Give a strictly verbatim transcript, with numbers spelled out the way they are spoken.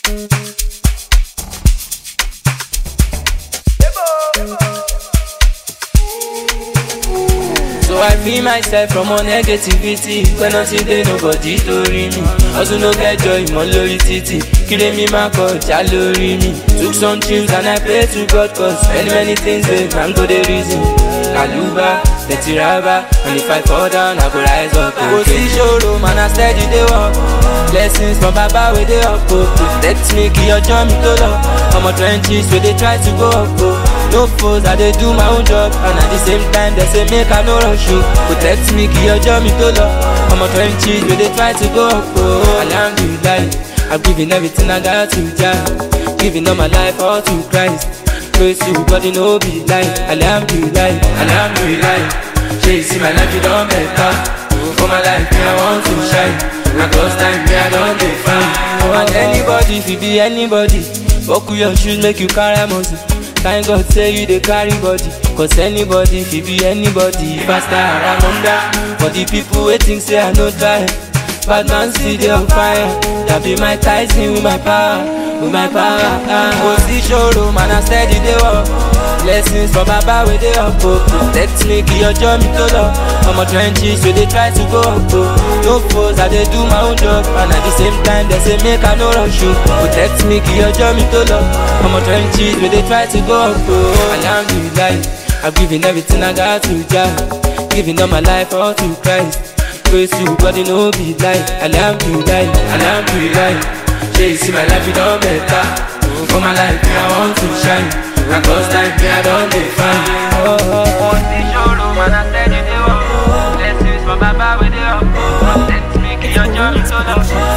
So I free myself from all negativity. When nothing dey nobody story me. Also no get joy, mo lórí títì. Kílé mi máa kọjá lórí mi. Took some tunes and I pray to God, cause many many things dey man go dey reason. Kaluba, dirty rubber, and if I fall down I go rise up. Kò sí ṣòro, man I steady dey walk. Blessings from Baba wey dey up o. Protect me kí ọjọ́ mi tó lọ. Ọmọ twenties wey dey try to go up o. No foes, I dey do my own job, and at the same time they say make I no rush you. Protect me kí ọjọ́ mi tó lọ. Ọmọ twenties wey dey try to go up o. Alhamdulillah, I'm giving everything I got to Jah. Giving all my life all to Christ. Praise to God, it no be lie. Alhamdulillah, Alhamdulillah. Shey you see my life, you don better. For my life, me I want to shine. And God's time, me I don dey find. And anybody, if you be anybody, buckle your shoes, make you carry muscle. Thank God say you dey carry body, cause anybody, if you be anybody, faster around under. For the people wey think say I no try, bad man still dey on fire. That be my Tyson with my power, with my power. Kò sí ṣòro, man I steady dey walk. Blessings from Baba wey dey up o. Protect me kí ọjọ́ mi tó lọ. Ọmọ twenties wey dey try to go up o. No foes, I dey do my own job, and at the same time they say make I no rush you. Protect me kí ọjọ́ mi tó lọ. Ọmọ twenties wey dey try to go up o. Alhamdulillah, I'm giving everything I got to Jah. Giving all my life all to Christ. Praise to God, it no be lie. Alhamdulillah, Alhamdulillah. Shey you see my life, you don better. For my life, me I want to shine. And God's time, me I don dey find. Kò sí ṣòro, man I steady dey walk. Blessings from Baba wey dey up. Protect me kí ọjọ́ mi tó lọ.